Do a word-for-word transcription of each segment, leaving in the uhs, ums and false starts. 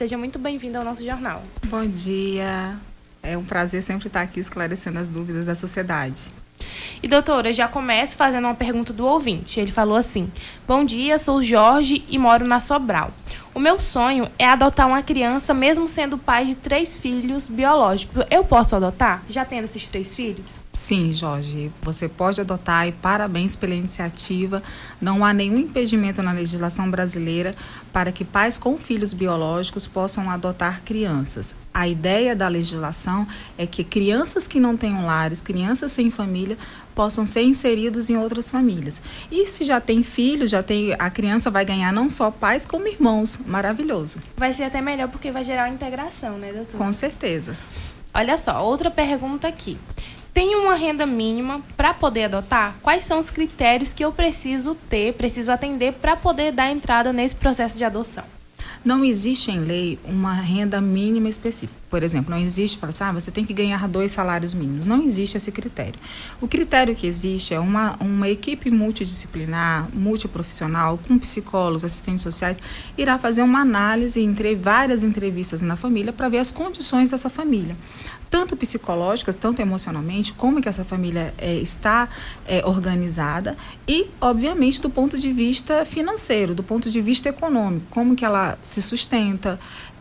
Seja muito bem-vindo ao nosso jornal. Bom dia. É um prazer sempre estar aqui esclarecendo as dúvidas da sociedade. E, doutora, eu já começo fazendo uma pergunta do ouvinte. Ele falou assim: bom dia, sou Jorge e moro na Sobral. O meu sonho é adotar uma criança, mesmo sendo pai de três filhos biológicos. Eu posso adotar, já tendo esses três filhos? Sim, Jorge, você pode adotar e parabéns pela iniciativa. Não há nenhum impedimento na legislação brasileira para que pais com filhos biológicos possam adotar crianças. A ideia da legislação é que crianças que não tenham lares, crianças sem família, possam ser inseridos em outras famílias. E se já tem filhos, já tem, a criança vai ganhar não só pais, como irmãos. Maravilhoso. Vai ser até melhor porque vai gerar uma integração, né, doutora? Com certeza. Olha só, outra pergunta aqui. Tenho uma renda mínima para poder adotar? Quais são os critérios que eu preciso ter, preciso atender para poder dar entrada nesse processo de adoção? Não existe em lei uma renda mínima específica. Por exemplo, não existe, fala assim, ah, você tem que ganhar dois salários mínimos. Não existe esse critério. O critério que existe é uma, uma equipe multidisciplinar, multiprofissional, com psicólogos, assistentes sociais, irá fazer uma análise entre várias entrevistas na família para ver as condições dessa família, tanto psicológicas, tanto emocionalmente, como que essa família é, está é, organizada e, obviamente, do ponto de vista financeiro, do ponto de vista econômico, como que ela se sustenta,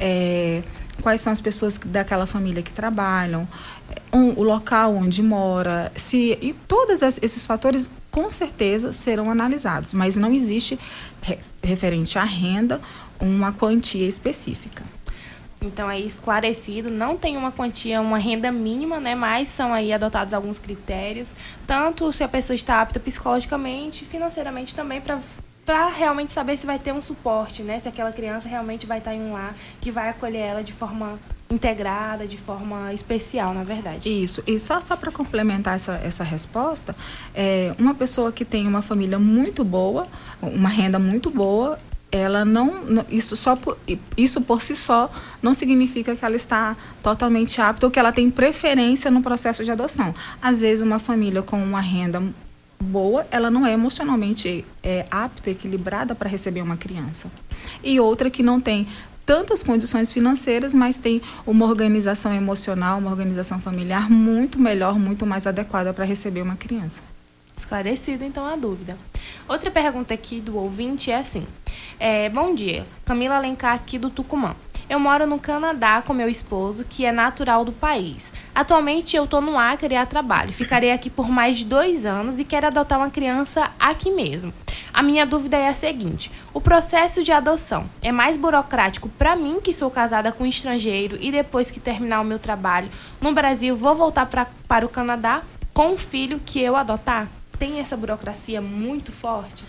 é, quais são as pessoas daquela família que trabalham, um, o local onde mora, se, e todos esses fatores, com certeza, serão analisados, mas não existe, re, referente à renda, uma quantia específica. Então, aí esclarecido, não tem uma quantia, uma renda mínima, né? Mas são aí adotados alguns critérios, tanto se a pessoa está apta psicologicamente, financeiramente também, para para realmente saber se vai ter um suporte, né? Se aquela criança realmente vai estar em um lar que vai acolher ela de forma integrada, de forma especial, na verdade. Isso, e só, só para complementar essa, essa resposta, é, uma pessoa que tem uma família muito boa, uma renda muito boa, ela não, isso, só por, isso por si só não significa que ela está totalmente apta ou que ela tem preferência no processo de adoção. Às vezes, uma família com uma renda boa, ela não é emocionalmente é, apta, equilibrada para receber uma criança. E outra que não tem tantas condições financeiras, mas tem uma organização emocional, uma organização familiar muito melhor, muito mais adequada para receber uma criança. Esclarecido, então, a dúvida. Outra pergunta aqui do ouvinte é assim: é, bom dia, Camila Alencar aqui do Tucumã. Eu moro no Canadá com meu esposo, que é natural do país. Atualmente eu estou no Acre a trabalho. Ficarei aqui por mais de dois anos e quero adotar uma criança aqui mesmo. A minha dúvida é a seguinte: o processo de adoção é mais burocrático para mim, que sou casada com um estrangeiro, e depois que terminar o meu trabalho no Brasil, vou voltar pra, para o Canadá com o filho que eu adotar? Tem essa burocracia muito forte?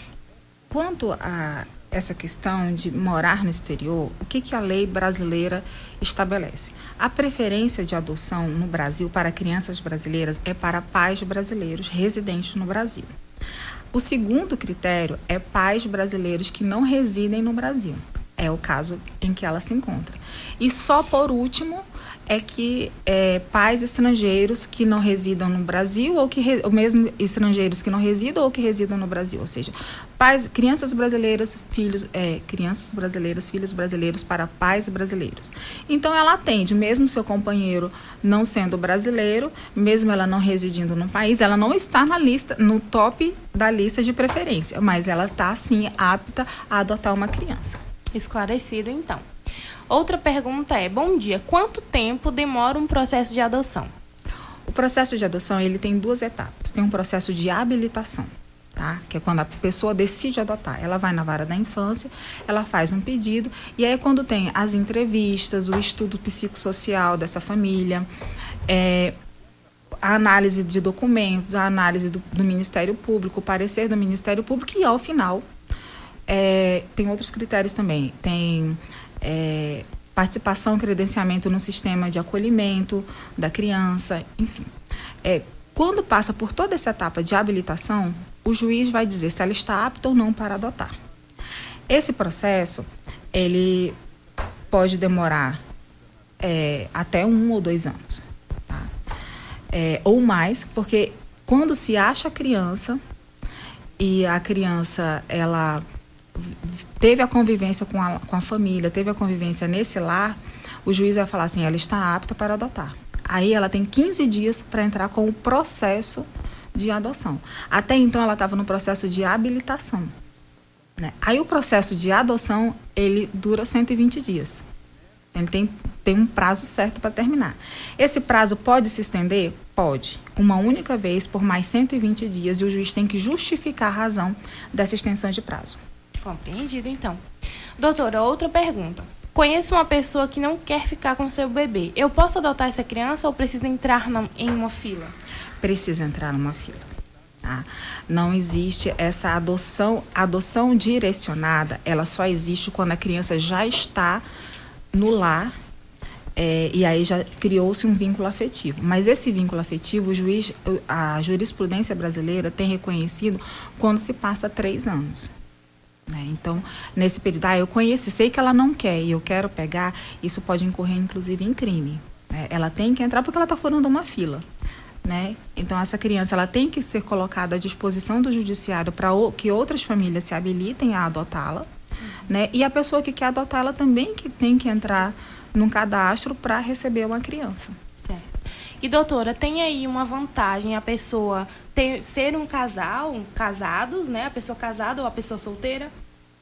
Quanto a essa questão de morar no exterior, o que, que a lei brasileira estabelece? A preferência de adoção no Brasil para crianças brasileiras é para pais brasileiros residentes no Brasil. O segundo critério é pais brasileiros que não residem no Brasil. É o caso em que ela se encontra. E só por último é que é, pais estrangeiros que não residam no Brasil ou que re, ou mesmo estrangeiros que não residam ou que residam no Brasil, ou seja, pais, crianças brasileiras, filhos, é, crianças brasileiras, filhos brasileiros para pais brasileiros. Então ela atende, mesmo seu companheiro não sendo brasileiro, mesmo ela não residindo no país, ela não está na lista, no top da lista de preferência, mas ela está sim apta a adotar uma criança. Esclarecido, então. Outra pergunta é: bom dia, quanto tempo demora um processo de adoção? O processo de adoção, ele tem duas etapas. Tem um processo de habilitação, tá? Que é quando a pessoa decide adotar. Ela vai na vara da infância, ela faz um pedido, e aí quando tem as entrevistas, o estudo psicossocial dessa família, é, a análise de documentos, a análise do, do Ministério Público, o parecer do Ministério Público, e ao final, é, tem outros critérios também. Tem É, participação, credenciamento no sistema de acolhimento da criança, enfim. É, quando passa por toda essa etapa de habilitação, o juiz vai dizer se ela está apta ou não para adotar. Esse processo, ele pode demorar é, até um ou dois anos, tá? É, ou mais, porque quando se acha a criança e a criança, ela teve a convivência com a, com a família, teve a convivência nesse lar, o juiz vai falar assim, ela está apta para adotar. Aí ela tem quinze dias para entrar com o processo de adoção. Até então ela estava no processo de habilitação, né? Aí o processo de adoção, ele dura cento e vinte dias. Ele tem, tem um prazo certo para terminar. Esse prazo pode se estender? Pode. Uma única vez por mais cento e vinte dias e o juiz tem que justificar a razão dessa extensão de prazo. Compreendido, então. Doutora, outra pergunta. Conheço uma pessoa que não quer ficar com seu bebê. Eu posso adotar essa criança ou preciso entrar na, em uma fila? Precisa entrar numa fila. Tá? Não existe essa adoção, adoção direcionada, ela só existe quando a criança já está no lar, é, e aí já criou-se um vínculo afetivo. Mas esse vínculo afetivo, o juiz, a jurisprudência brasileira tem reconhecido quando se passa três anos. Né? Então, nesse período, ah, eu conheci, sei que ela não quer e eu quero pegar, isso pode incorrer, inclusive, em crime. Né? Ela tem que entrar porque ela está furando uma fila. Né? Então, essa criança ela tem que ser colocada à disposição do judiciário para que outras famílias se habilitem a adotá-la. Uhum. Né? E a pessoa que quer adotá-la também que tem que entrar num cadastro para receber uma criança. Certo. E, doutora, tem aí uma vantagem a pessoa ter, ser um casal, casados, né? A pessoa casada ou a pessoa solteira?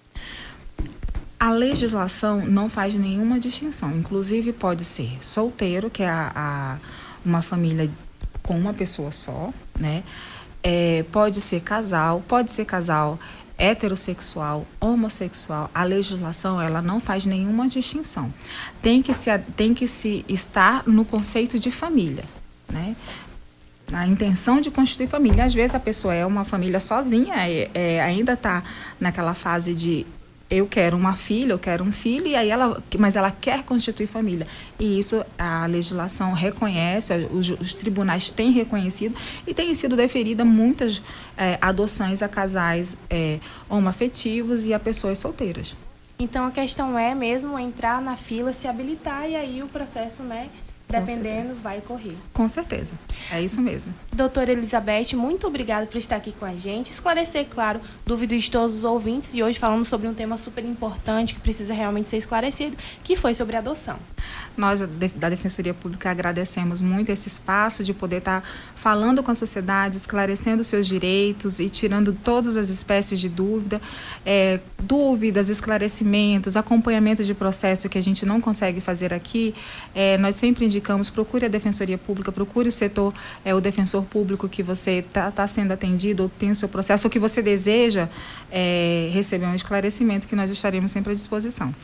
A legislação não faz nenhuma distinção. Inclusive, pode ser solteiro, que é a, a, uma família com uma pessoa só, né? É, pode ser casal, pode ser casal heterossexual, homossexual. A legislação, ela não faz nenhuma distinção. Tem que se, tem que se estar no conceito de família, né? A intenção de constituir família. Às vezes a pessoa é uma família sozinha, é, é, ainda está naquela fase de eu quero uma filha, eu quero um filho, e aí ela, mas ela quer constituir família. E isso a legislação reconhece, os, os tribunais têm reconhecido e têm sido deferidas muitas é, adoções a casais é, homoafetivos e a pessoas solteiras. Então a questão é mesmo entrar na fila, se habilitar e aí o processo, né, dependendo, vai correr. Com certeza, é isso mesmo. Doutora Elizabeth, muito obrigada por estar aqui com a gente, esclarecer, claro, dúvidas de todos os ouvintes e hoje falando sobre um tema super importante que precisa realmente ser esclarecido, que foi sobre adoção. Nós, da Defensoria Pública, agradecemos muito esse espaço de poder estar falando com a sociedade, esclarecendo seus direitos e tirando todas as espécies de dúvida, é, dúvidas, esclarecimentos, acompanhamento de processo que a gente não consegue fazer aqui. É, nós sempre indicamos, procure a Defensoria Pública, procure o setor, é, o defensor público que você está tá sendo atendido, ou tem o seu processo, ou que você deseja é, receber um esclarecimento, que nós estaremos sempre à disposição.